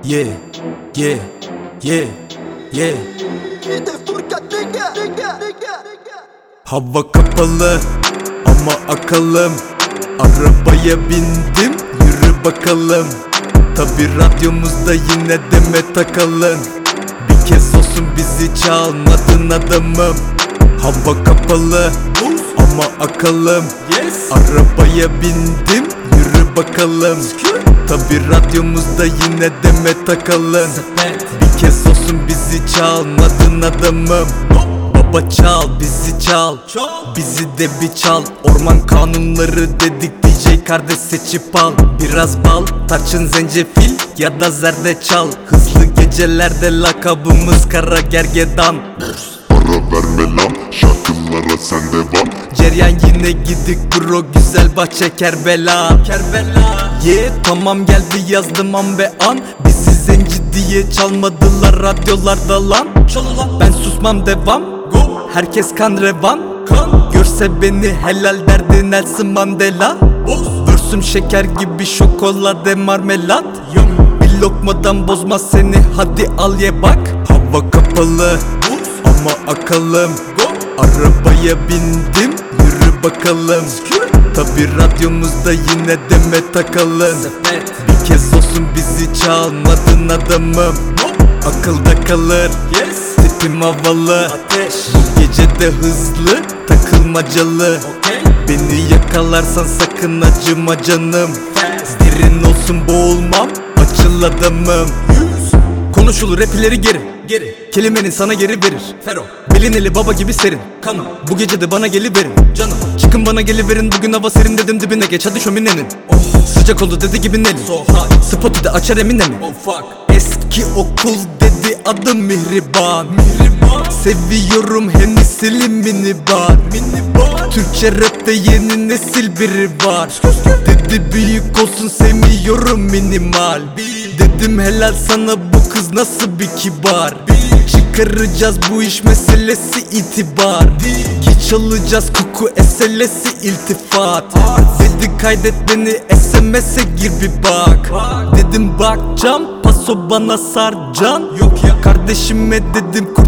Yeah, yeah, yeah, yeah. Hava kapalı ama akalım. Arabaya bindim, yürü bakalım. Tabi radyomuzda yine Demet Akalın. Bir kez olsun bizi çalmadın adamım. Hava kapalı ama akalım. Arabaya bindim, yürü bakalım. Tabi radyomuzda yine Demet Akalın. Bir kez olsun bizi çalmadın adamım. Baba çal, bizi çal, bizi de bir çal. Orman kanunları dedik, DJ kardeş seçip al. Biraz bal, tarçın, zencefil ya da zerdeçal. Hızlı gecelerde lakabımız Kara Gergedan. Para verme lan, şarkılara sen devam. Ceryan yine gidik bro, güzel bahçe Kerbela. Yeah, tamam geldi yazdım an ve an. Bizi zenci diye çalmadılar radyolarda lan. Ben susmam devam. Herkes kan revan. Görse beni helal derdi Nelson Mandela. Vürsüm şeker gibi şokolade marmelat. Bir lokmadan bozmaz seni, hadi al ye bak. Hava kapalı ama akalım. Arabaya bindim, yürü bakalım. Tabi radyomuzda yine Demet Akalın. Bir kez olsun bizi çalmadın adamım. Akılda kalır, tipim havalı. Bu gece de hızlı, takılmacalı. Beni yakalarsan sakın acıma canım. Derin olsun boğulmam, açıl adamım. Konuşulur rap ileri geri. Kelimenin sana geri verir. Belin eli baba gibi serin. Kanım bu gece de bana geliverin. Canım çıkın bana geliverin. Bugün hava serin dedim, dibine geç hadi şöminenin. Sıcak oldu dedi gibi Nelly. Spotu da açar Emine mi? Eski okul dedi adım Mihriban. Seviyorum Hennessy'li minibar. Türkçe rapte yeni nesil biri var. Dedi büyük olsun sevmiyorum minimal. Dedim helal sana, bu kız nasıl bir kibar. Çıkaracağız bu iş meselesi itibar. Ki çalacağız koku eselesi iltifat. Dedi kaydet beni SMS'e gir bir bak. Dedim bakcam paso bana sarcan. Yok ya kardeşime dedim